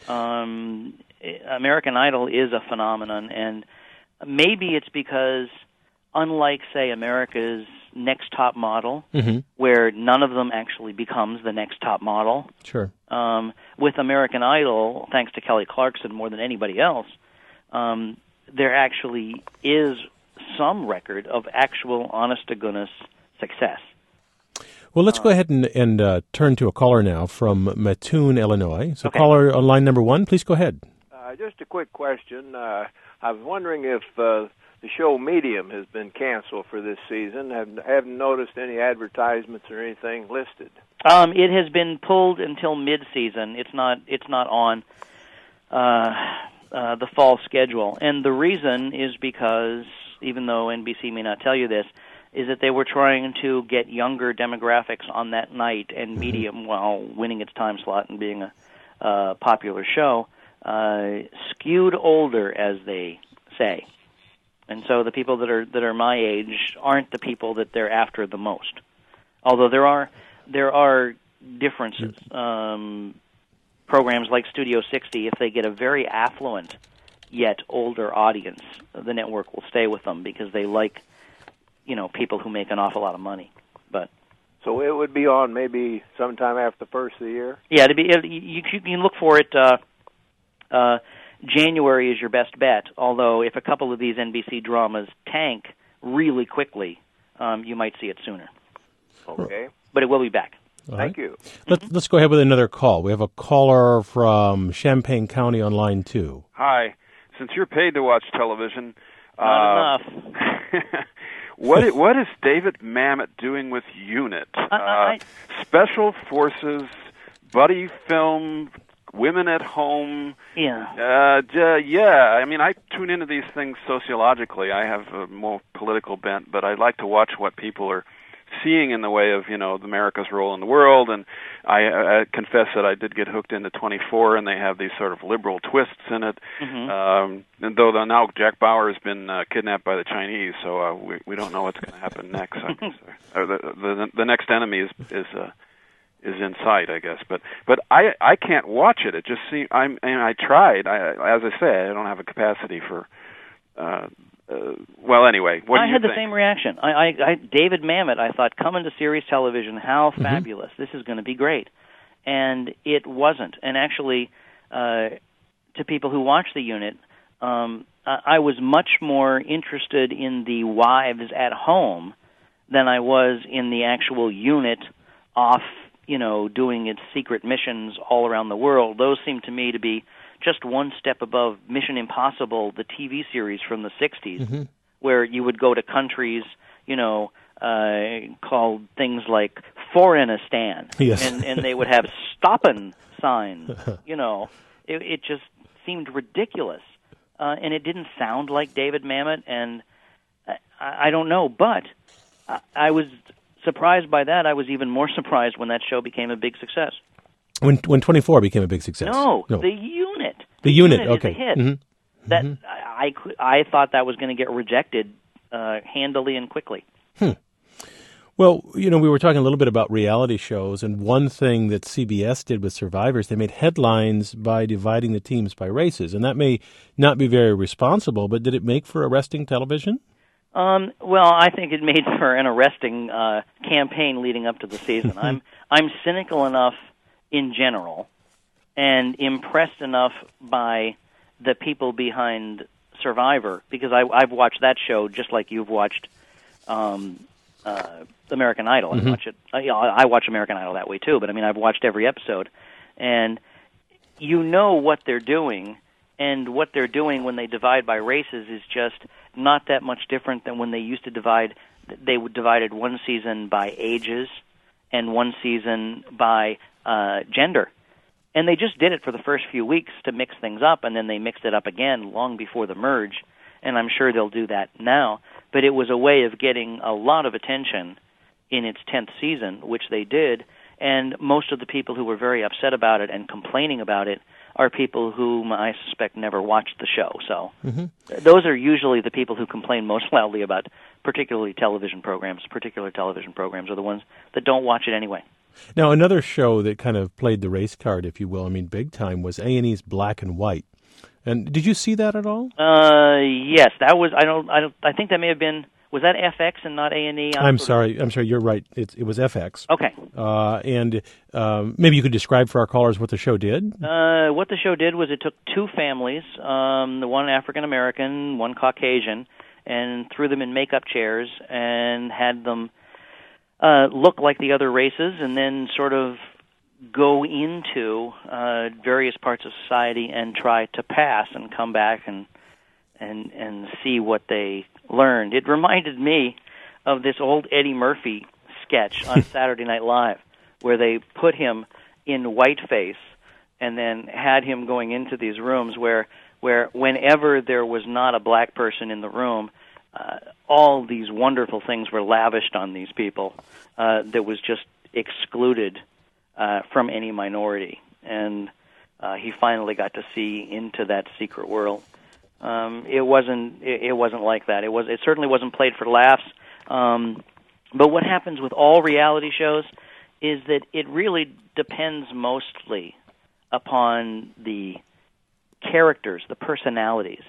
[SPEAKER 2] Um, American Idol is a phenomenon, and maybe it's because, unlike, say, America's Next Top Model,
[SPEAKER 1] mm-hmm.
[SPEAKER 2] where none of them actually becomes the next top model,
[SPEAKER 1] sure.
[SPEAKER 2] um, with American Idol, thanks to Kelly Clarkson more than anybody else, um, there actually is some record of actual, honest-to-goodness success.
[SPEAKER 1] Well, let's go ahead and, and uh, turn to a caller now from Mattoon, Illinois. So
[SPEAKER 2] okay.
[SPEAKER 1] Caller on line number one, please go ahead.
[SPEAKER 4] Uh, just a quick question. Uh, I was wondering if uh, the show Medium has been canceled for this season. I haven't, haven't noticed any advertisements or anything listed.
[SPEAKER 2] Um, it has been pulled until mid-season. It's not. It's not on uh, uh, the fall schedule, and the reason is because, even though N B C may not tell you this, is that they were trying to get younger demographics on that night, and mm-hmm. Medium, while winning its time slot and being a uh, popular show, uh, skewed older, as they say. And so the people that are that are my age aren't the people that they're after the most. Although there are there are differences. Um, programs like Studio sixty, if they get a very affluent yet older audience, the network will stay with them because they like, you know, people who make an awful lot of money. But
[SPEAKER 4] so it would be on maybe sometime after the first of the year?
[SPEAKER 2] Yeah, to be it, you, you can look for it. Uh, uh, January is your best bet, although if a couple of these N B C dramas tank really quickly, um, you might see it sooner.
[SPEAKER 4] Okay.
[SPEAKER 2] But it will be back.
[SPEAKER 1] All
[SPEAKER 4] Thank
[SPEAKER 1] right.
[SPEAKER 4] you.
[SPEAKER 1] Let's, let's go ahead with another call. We have a caller from Champaign County on line two.
[SPEAKER 5] Hi. since you're paid to watch television,
[SPEAKER 2] not
[SPEAKER 5] uh,
[SPEAKER 2] enough.
[SPEAKER 5] what i- what is David Mamet doing with UNIT?
[SPEAKER 2] I, I,
[SPEAKER 5] uh, special Forces, buddy film, women at home.
[SPEAKER 2] yeah.
[SPEAKER 5] Uh, j- yeah, I mean, I tune into these things sociologically. I have a more political bent, but I like to watch what people are seeing in the way of, you know, America's role in the world. And I, I confess that I did get hooked into twenty-four, and they have these sort of liberal twists in it.
[SPEAKER 2] Mm-hmm.
[SPEAKER 5] Um, and though the, now Jack Bauer has been uh, kidnapped by the Chinese, so uh, we we don't know what's going to happen next. I guess. Or the, the the next enemy is is. Uh, is in sight, I guess, but but I I can't watch it. It just seems I'm and I tried. I as I say, I don't have a capacity for. Uh, uh, well, anyway, what do
[SPEAKER 2] I
[SPEAKER 5] you
[SPEAKER 2] had
[SPEAKER 5] think?
[SPEAKER 2] the same reaction. I, I, I David Mamet. I thought, coming to series television, how
[SPEAKER 1] Mm-hmm.
[SPEAKER 2] fabulous! This is going to be great, and it wasn't. And actually, uh, to people who watch the unit, um, I, I was much more interested in the wives at home than I was in the actual unit off, you know, doing its secret missions all around the world. Those seem to me to be just one step above Mission Impossible, the T V series from the sixties,
[SPEAKER 1] Mm-hmm.
[SPEAKER 2] where you would go to countries, you know, uh, called things like Foreignistan,
[SPEAKER 1] Yes.
[SPEAKER 2] and, and they would have stoppin' signs, you know. It, it just seemed ridiculous, uh, and it didn't sound like David Mamet, and I, I don't know, but I, I was surprised by that. I was even more surprised when that show became a big success.
[SPEAKER 1] When when twenty-four became a big success.
[SPEAKER 2] No, the unit.
[SPEAKER 1] The unit,
[SPEAKER 2] is
[SPEAKER 1] okay.
[SPEAKER 2] a hit.
[SPEAKER 1] Mm-hmm.
[SPEAKER 2] That I, I could- I thought that was going to get rejected uh, handily and quickly.
[SPEAKER 1] Well, you know, we were talking a little bit about reality shows, and one thing that C B S did with Survivors, they made headlines by dividing the teams by races, and that may not be very responsible, but did it make for arresting television?
[SPEAKER 2] Um, well, I think it made for an arresting uh, campaign leading up to the season. I'm I'm cynical enough in general, and impressed enough by the people behind Survivor, because I, I've watched that show just like you've watched um, uh, American Idol. I watch it. I, I watch American Idol that way too. But I mean, I've watched every episode, and you know what they're doing, and what they're doing when they divide by races is just not that much different than when they used to divide. They divided one season by ages and one season by uh, gender. And they just did it for the first few weeks to mix things up, and then they mixed it up again long before the merge, and I'm sure they'll do that now. But it was a way of getting a lot of attention in its tenth season, which they did, and most of the people who were very upset about it and complaining about it are people whom I suspect never watched the show. So mm-hmm. those are usually the people who complain most loudly about particularly television programs. Particular television programs are the ones that don't watch it anyway.
[SPEAKER 1] Now, another show that kind of played the race card, if you will, I mean, big time, was A and E's Black and White. And did you see that at all?
[SPEAKER 2] Uh, yes, that was. I don't. I don't. I think that may have been. Was that F X and not A and E?
[SPEAKER 1] I'm sorry. Of... I'm sorry. You're right. It, it was F X.
[SPEAKER 2] Okay.
[SPEAKER 1] Uh, and um, maybe you could describe for our callers what the show did.
[SPEAKER 2] Uh, what the show did was it took two families, um, the one African American, one Caucasian, and threw them in makeup chairs and had them uh, look like the other races, and then sort of go into uh, various parts of society and try to pass and come back and and and see what they learned. It reminded me of this old Eddie Murphy sketch on Saturday Night Live, where they put him in whiteface and then had him going into these rooms where where whenever there was not a black person in the room, uh, all these wonderful things were lavished on these people uh, that was just excluded Uh, from any minority, and uh, he finally got to see into that secret world. Um, it wasn't. It, it wasn't like that. It was. It certainly wasn't played for laughs. Um, but what happens with all reality shows is that it really depends mostly upon the characters, the personalities,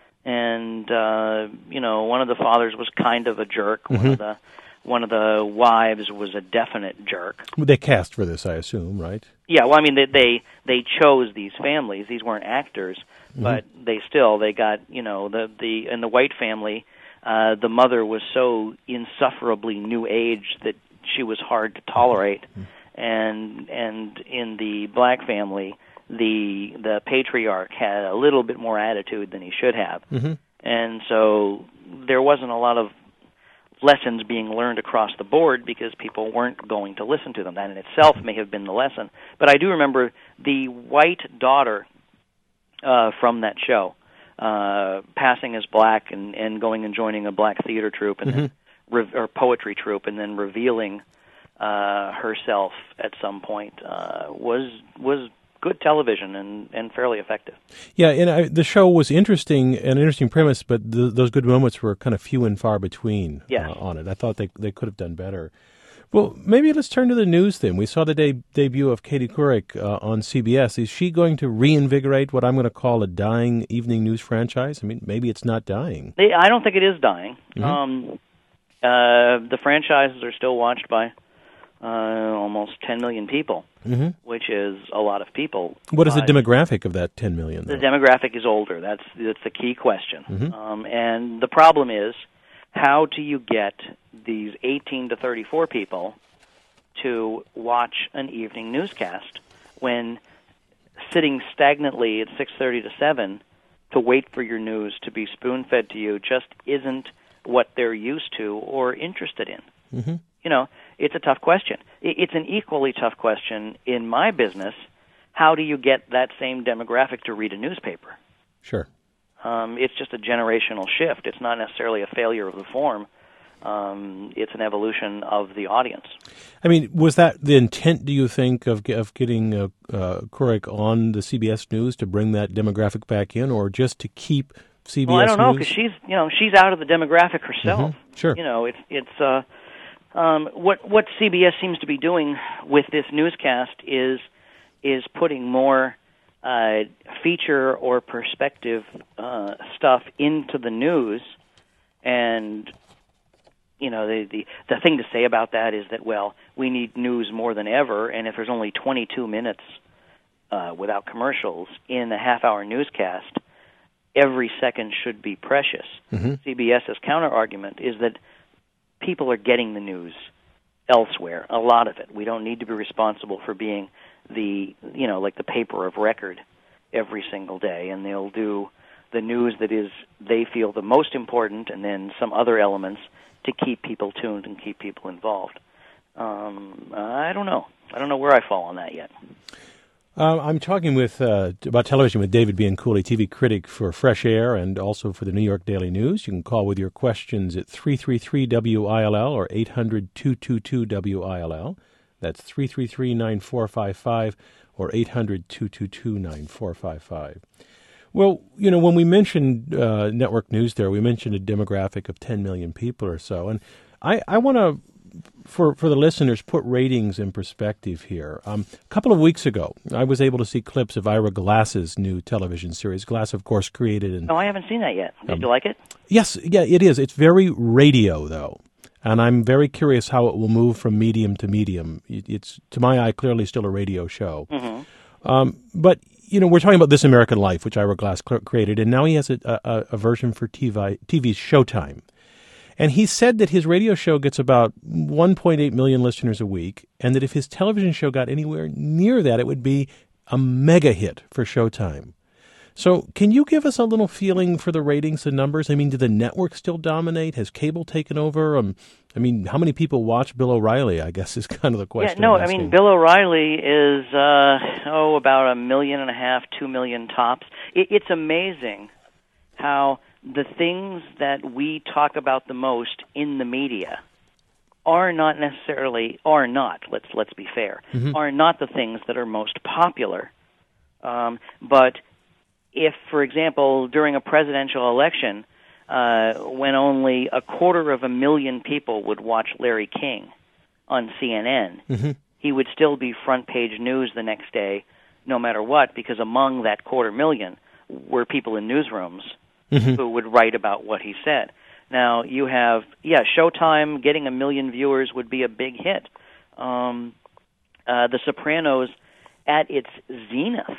[SPEAKER 2] and uh, you know, one of the fathers was kind of a jerk. Mm-hmm. One of the One of the wives was a definite jerk.
[SPEAKER 1] They cast for this, I assume, right?
[SPEAKER 2] Yeah, well, I mean, they they, they chose these families. These weren't actors, mm-hmm. but they still they got you know the the in the White family, uh, the mother was so insufferably new age that she was hard to tolerate, mm-hmm. and and in the Black family, the the patriarch had a little bit more attitude than he should have,
[SPEAKER 1] Mm-hmm.
[SPEAKER 2] and so there wasn't a lot of lessons being learned across the board because people weren't going to listen to them. That in itself may have been the lesson. But I do remember the white daughter uh, from that show uh, passing as black and, and going and joining a black theater troupe and
[SPEAKER 1] Mm-hmm.
[SPEAKER 2] then, re- or poetry troupe and then revealing uh, herself at some point uh, was was good television and, and fairly effective.
[SPEAKER 1] Yeah, and I, the show was interesting, an interesting premise, but the, those good moments were kind of few and far between
[SPEAKER 2] Yes.
[SPEAKER 1] uh, on it. I thought they they could have done better. Well, maybe let's turn to the news then. We saw the de- debut of Katie Couric uh, on C B S. Is she going to reinvigorate what I'm going to call a dying evening news franchise? I mean, maybe it's not dying.
[SPEAKER 2] They, I don't think it is dying.
[SPEAKER 1] Mhm.
[SPEAKER 2] Um, uh, the franchises are still watched by uh, almost ten million people,
[SPEAKER 1] Mm-hmm.
[SPEAKER 2] which is a lot of people.
[SPEAKER 1] What is the
[SPEAKER 2] Uh,
[SPEAKER 1] demographic of that ten million?
[SPEAKER 2] The
[SPEAKER 1] though?
[SPEAKER 2] demographic is older. That's that's the key question.
[SPEAKER 1] Mhm.
[SPEAKER 2] Um, and the problem is, how do you get these eighteen to thirty-four people to watch an evening newscast when sitting stagnantly at six thirty to seven to wait for your news to be spoon-fed to you just isn't what they're used to or interested in?
[SPEAKER 1] Mm-hmm.
[SPEAKER 2] You know, it's a tough question. I- It's an equally tough question in my business. How do you get that same demographic to read a newspaper?
[SPEAKER 1] Sure.
[SPEAKER 2] Um, it's just a generational shift. It's not necessarily a failure of the form. Um, it's an evolution of the audience.
[SPEAKER 1] I mean, was that the intent, do you think, of of getting uh, uh, Couric on the C B S News to bring that demographic back in, or just to keep C B S
[SPEAKER 2] Well, I don't know
[SPEAKER 1] News?
[SPEAKER 2] because she's, you know, she's out of the demographic herself.
[SPEAKER 1] Mhm. Sure.
[SPEAKER 2] You know, it's it's uh, um, what what C B S seems to be doing with this newscast is is putting more uh, feature or perspective uh, stuff into the news, and you know the, the the thing to say about that is that, well, we need news more than ever, and if there's only twenty-two minutes uh, without commercials in a half-hour newscast, every second should be precious.
[SPEAKER 1] Mm-hmm.
[SPEAKER 2] CBS's counter-argument is that people are getting the news elsewhere, a lot of it. We don't need to be responsible for being the, you know, like the paper of record every single day, and they'll do the news that is they feel the most important and then some other elements to keep people tuned and keep people involved. Um, I don't know. I don't know where I fall on that yet.
[SPEAKER 1] Uh, I'm talking with uh, about television with David Bianculli, T V critic for Fresh Air and also for the New York Daily News. You can call with your questions at three three three W I L L or eight hundred two two two W I L L. That's three three three, nine four five five or eight hundred two two two, nine four five five. Well, you know, when we mentioned uh, network news there, we mentioned a demographic of ten million people or so. And I, I want to, for, for the listeners, put ratings in perspective here. Um, a couple of weeks ago, I was able to see clips of Ira Glass's new television series. Glass, of course, created and
[SPEAKER 2] No, I haven't seen that yet. Did
[SPEAKER 1] Um,
[SPEAKER 2] you like it?
[SPEAKER 1] Yes, yeah, it is. It's very radio, though. And I'm very curious how it will move from medium to medium. It- It's, to my eye, clearly still a radio show.
[SPEAKER 2] Mm-hmm.
[SPEAKER 1] Um, but, you know, we're talking about This American Life, which Ira Glass cl- created, and now he has a, a, a version for T V, T V's Showtime. And he said that his radio show gets about one point eight million listeners a week, and that if his television show got anywhere near that, it would be a mega hit for Showtime. So can you give us a little feeling for the ratings and numbers? I mean, do the networks still dominate? Has cable taken over? Um, I mean, how many people watch Bill O'Reilly, I guess, is kind of the question.
[SPEAKER 2] Yeah, no,
[SPEAKER 1] I'm
[SPEAKER 2] I mean,
[SPEAKER 1] asking.
[SPEAKER 2] Bill O'Reilly is, uh, oh, about a million and a half, two million tops. It, it's amazing how the things that we talk about the most in the media are not necessarily, are not, let's let's be fair,
[SPEAKER 1] Mhm.
[SPEAKER 2] are not the things that are most popular. Um, but if, for example, during a presidential election, uh, when only a quarter of a million people would watch Larry King on C N N,
[SPEAKER 1] Mhm.
[SPEAKER 2] he would still be front page news the next day, no matter what, because among that quarter million were people in newsrooms
[SPEAKER 1] Mhm.
[SPEAKER 2] who would write about what he said. Now, you have, yeah, Showtime getting a million viewers would be a big hit. Um, uh, The Sopranos, at its zenith,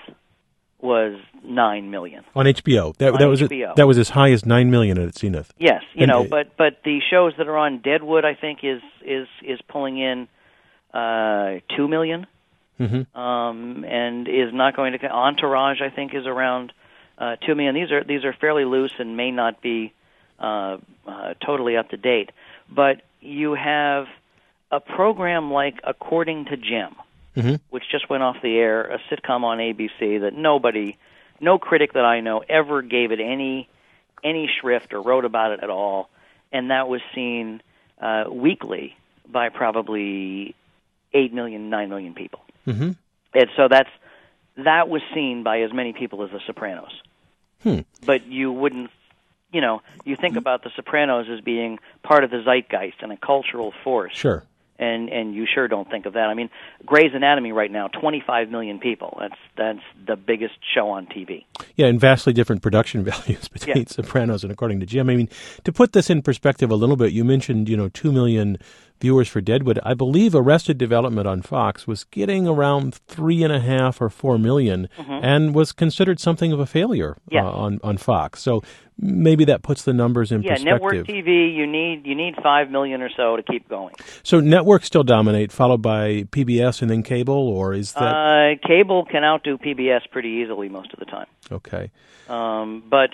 [SPEAKER 2] was nine million.
[SPEAKER 1] On H B O. That,
[SPEAKER 2] On
[SPEAKER 1] that was
[SPEAKER 2] H B O.
[SPEAKER 1] It, that was as high as nine million at its zenith.
[SPEAKER 2] Yes, you
[SPEAKER 1] And,
[SPEAKER 2] know,
[SPEAKER 1] uh,
[SPEAKER 2] but but the shows that are on Deadwood, I think, is is is pulling in uh, two million. mm-hmm. um, and is not going to. Entourage, I think, is around uh, two million. These are these are fairly loose and may not be uh, uh, totally up to date. But you have a program like According to Jim, mm-hmm. which just went off the air, a sitcom on A B C that nobody, no critic that I know ever gave it any any shrift or wrote about it at all, and that was seen uh, weekly by probably eight million, nine million people. Mm-hmm. And so that's that was seen by as many people as The Sopranos. Hmm. But you wouldn't, you know, you think about The Sopranos as being part of the zeitgeist and a cultural force.
[SPEAKER 1] Sure.
[SPEAKER 2] And and you sure don't think of that. I mean, Grey's Anatomy right now, twenty-five million people. That's that's the biggest show on T V.
[SPEAKER 1] Yeah, and vastly different production values between yeah. Sopranos and According to Jim. I mean, to put this in perspective a little bit, you mentioned, you know, two million viewers for Deadwood. I believe Arrested Development on Fox was getting around three and a half or four million, mm-hmm. and was considered something of a failure
[SPEAKER 2] yeah.
[SPEAKER 1] uh, on on Fox. So maybe that puts the numbers in
[SPEAKER 2] yeah,
[SPEAKER 1] perspective.
[SPEAKER 2] Yeah, network T V, you need you need five million or so to keep going.
[SPEAKER 1] So networks still dominate, followed by P B S and then cable, or is that?
[SPEAKER 2] Uh, cable can outdo P B S pretty easily most of the time.
[SPEAKER 1] Okay.
[SPEAKER 2] Um, but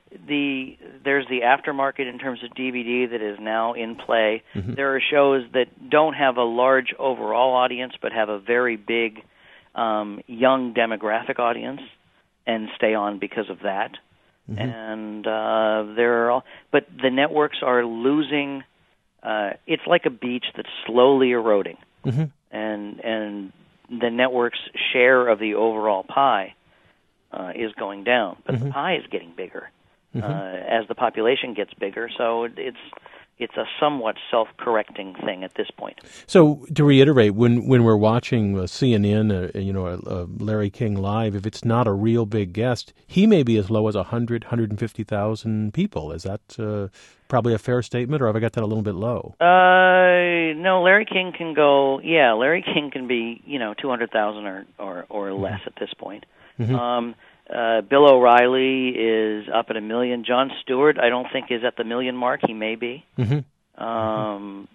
[SPEAKER 2] the there's the aftermarket in terms of D V D that is now in play. Mm-hmm. There are shows that don't have a large overall audience, but have a very big um, young demographic audience, and stay on because of that. Mm-hmm. And uh, there are, all, but the networks are losing. Uh, it's like a beach that's slowly eroding, mm-hmm. and and the network's share of the overall pie uh, is going down, but mm-hmm. the pie is getting bigger mm-hmm. uh, as the population gets bigger. So it's it's a somewhat self-correcting thing at this point.
[SPEAKER 1] So to reiterate, when when we're watching uh, C N N, uh, you know, uh, Larry King live, if it's not a real big guest, he may be as low as one hundred, one hundred fifty thousand people. Is that uh, probably a fair statement, or have I got that a little bit low?
[SPEAKER 2] Uh, no, Larry King can go, yeah, Larry King can be, you know, two hundred thousand or, or, or less mm-hmm. at this point. Mm-hmm. Um, uh, Bill O'Reilly is up at a million. Jon Stewart, I don't think, is at the million mark. He may be. Mm-hmm. Um,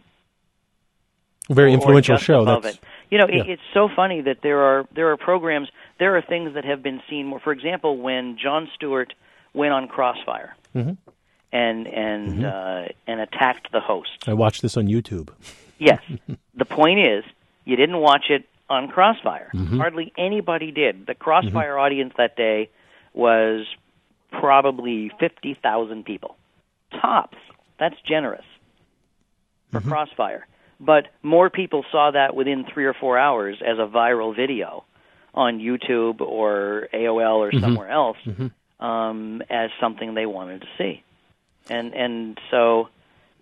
[SPEAKER 1] Very influential show.
[SPEAKER 2] That's, it. You know, yeah. it, it's so funny that there are there are programs, there are things that have been seen more. For example, when Jon Stewart went on Crossfire mm-hmm. and and mm-hmm. uh, and attacked the host.
[SPEAKER 1] I watched this on YouTube.
[SPEAKER 2] Yes. The point is, you didn't watch it on Crossfire. Mm-hmm. Hardly anybody did. The Crossfire mm-hmm. audience that day was probably fifty thousand people. Tops. That's generous for mm-hmm. Crossfire. But more people saw that within three or four hours as a viral video on YouTube or A O L or mm-hmm. somewhere else mm-hmm. um, as something they wanted to see. And and so,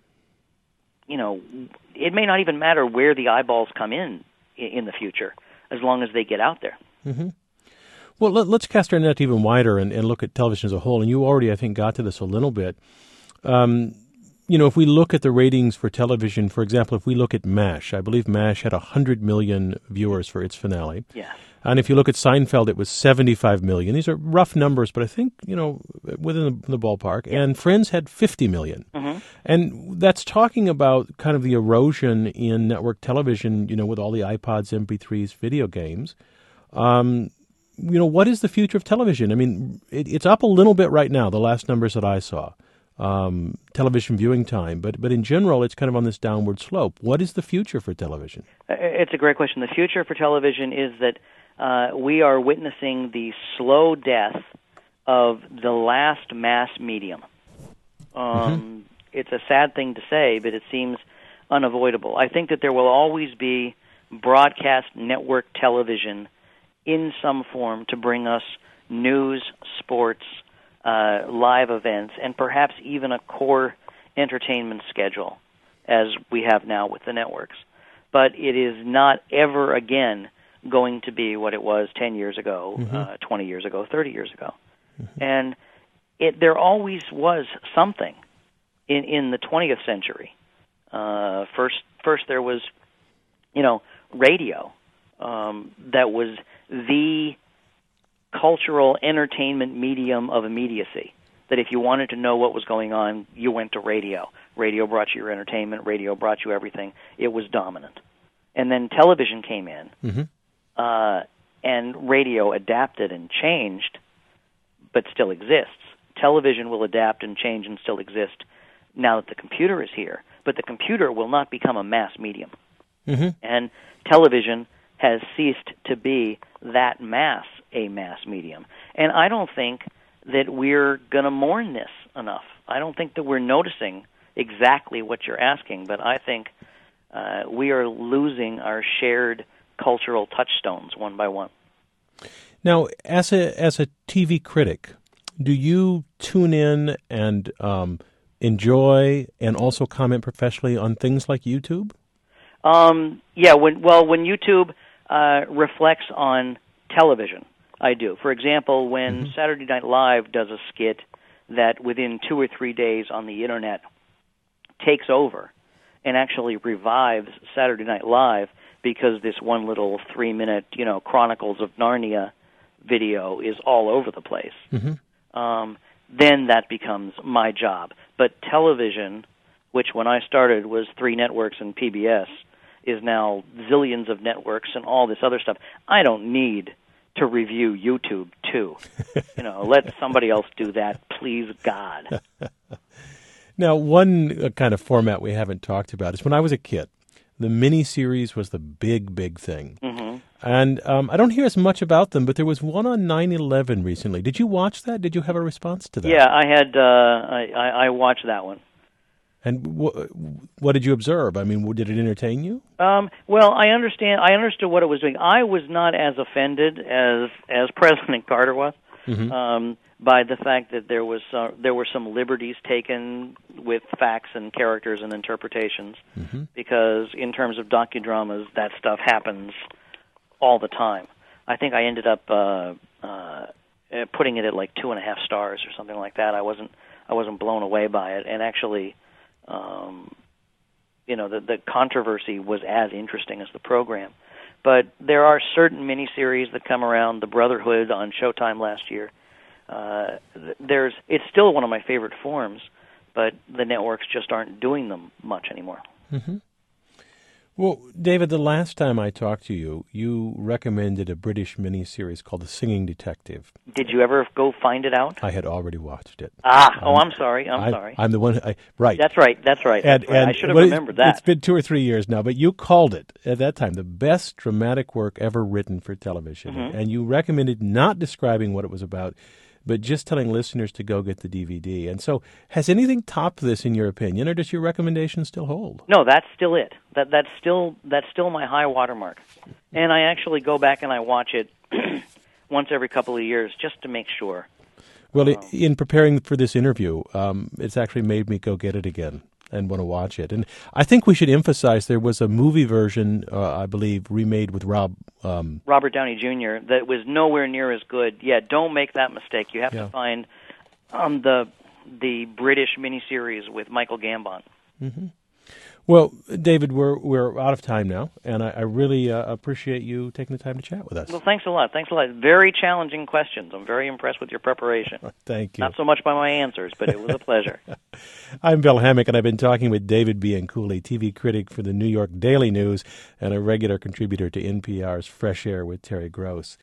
[SPEAKER 2] you know, it may not even matter where the eyeballs come in in the future, as long as they get out there.
[SPEAKER 1] Mm-hmm. Well, let, let's cast our net even wider and, and look at television as a whole. And you already, I think, got to this a little bit. Um, you know, if we look at the ratings for television, for example, if we look at MASH, I believe MASH had one hundred million viewers for its finale.
[SPEAKER 2] Yeah.
[SPEAKER 1] And if you look at Seinfeld, it was seventy-five million. These are rough numbers, but I think, you know, within the, the ballpark. Yeah. And Friends had fifty million. Mm-hmm. And that's talking about kind of the erosion in network television, you know, with all the iPods, M P threes, video games. Um, you know, what is the future of television? I mean, it, it's up a little bit right now, the last numbers that I saw, um, television viewing time. But, but in general, it's kind of on this downward slope. What is the future for television?
[SPEAKER 2] It's a great question. The future for television is that Uh, we are witnessing the slow death of the last mass medium. Um, mm-hmm. It's a sad thing to say, but it seems unavoidable. I think that there will always be broadcast network television in some form to bring us news, sports, uh, live events, and perhaps even a core entertainment schedule, as we have now with the networks. But it is not ever again going to be what it was ten years ago, mm-hmm. uh, twenty years ago, thirty years ago. Mm-hmm. And it, there always was something in, in the twentieth century. Uh, first, first there was, you know, radio um, that was the cultural entertainment medium of immediacy, that if you wanted to know what was going on, you went to radio. Radio brought you your entertainment. Radio brought you everything. It was dominant. And then television came in. Mm-hmm. uh, and radio adapted and changed, but still exists. Television will adapt and change and still exist now that the computer is here, but the computer will not become a mass medium.
[SPEAKER 1] Mm-hmm.
[SPEAKER 2] And television has ceased to be that mass a mass medium. And I don't think that we're going to mourn this enough. I don't think that we're noticing exactly what you're asking, but I think uh, we are losing our shared cultural touchstones one by one.
[SPEAKER 1] Now, as a as a T V critic, do you tune in and um, enjoy and also comment professionally on things like YouTube?
[SPEAKER 2] Um, yeah, when, well, when YouTube uh, reflects on television, I do. For example, when mm-hmm. Saturday Night Live does a skit that within two or three days on the Internet takes over and actually revives Saturday Night Live because this one little three-minute, you know, Chronicles of Narnia video is all over the place,
[SPEAKER 1] mm-hmm.
[SPEAKER 2] um, then that becomes my job. But television, which when I started was three networks and P B S, is now zillions of networks and all this other stuff. I don't need to review YouTube, too. You know, let somebody else do that, please, God.
[SPEAKER 1] Now, one uh, kind of format we haven't talked about is when I was a kid, the miniseries was the big, big thing.
[SPEAKER 2] Mm-hmm.
[SPEAKER 1] And um, I don't hear as much about them, but there was one on nine eleven recently. Did you watch that? Did you have a response to that?
[SPEAKER 2] Yeah, I had. Uh, I, I, I watched that one.
[SPEAKER 1] And w- what did you observe? I mean, did it entertain you?
[SPEAKER 2] Um, well, I understand. I understood what it was doing. I was not as offended as as President Carter was
[SPEAKER 1] mm-hmm.
[SPEAKER 2] um, by the fact that there was uh, there were some liberties taken with facts and characters and interpretations.
[SPEAKER 1] Mm-hmm.
[SPEAKER 2] Because in terms of docudramas, that stuff happens all the time. I think I ended up uh, uh, putting it at like two and a half stars or something like that. I wasn't I wasn't blown away by it, and actually. Um, you know, the, the controversy was as interesting as the program. But there are certain miniseries that come around, The Brotherhood on Showtime last year. Uh, there's It's still one of my favorite forms, but the networks just aren't doing them much anymore.
[SPEAKER 1] Mm-hmm. Well, David, the last time I talked to you, you recommended a British miniseries called The Singing Detective.
[SPEAKER 2] Did you ever go find it out?
[SPEAKER 1] I had already watched it.
[SPEAKER 2] Ah, I'm, oh, I'm sorry. I'm
[SPEAKER 1] I,
[SPEAKER 2] sorry.
[SPEAKER 1] I'm the one. I, right.
[SPEAKER 2] That's right. That's right.
[SPEAKER 1] And,
[SPEAKER 2] that's right.
[SPEAKER 1] and
[SPEAKER 2] I should have remembered that.
[SPEAKER 1] It's been two or three years now, but you called it at that time the best dramatic work ever written for television,
[SPEAKER 2] mm-hmm.
[SPEAKER 1] and you recommended not describing what it was about, but just telling listeners to go get the D V D. And so, has anything topped this in your opinion, or does your recommendation still hold?
[SPEAKER 2] No, that's still it. That that's still that's still my high watermark. And I actually go back and I watch it once every couple of years just to make sure.
[SPEAKER 1] Well,
[SPEAKER 2] um,
[SPEAKER 1] in preparing for this interview, um, it's actually made me go get it again and want to watch it. And I think we should emphasize there was a movie version, uh, I believe, remade with Rob um,
[SPEAKER 2] Robert Downey Junior that was nowhere near as good. Yeah, don't make that mistake. You have
[SPEAKER 1] yeah.
[SPEAKER 2] to find um, the the British miniseries with Michael Gambon.
[SPEAKER 1] Mm-hmm. Well, David, we're we're out of time now, and I, I really uh, appreciate you taking the time to chat with us.
[SPEAKER 2] Well, thanks a lot. Thanks a lot. Very challenging questions. I'm very impressed with your preparation.
[SPEAKER 1] Thank you.
[SPEAKER 2] Not so much by my answers, but it was a pleasure.
[SPEAKER 1] I'm Bill Hammack, and I've been talking with David Bianculli, T V critic for the New York Daily News and a regular contributor to N P R's Fresh Air with Terry Gross.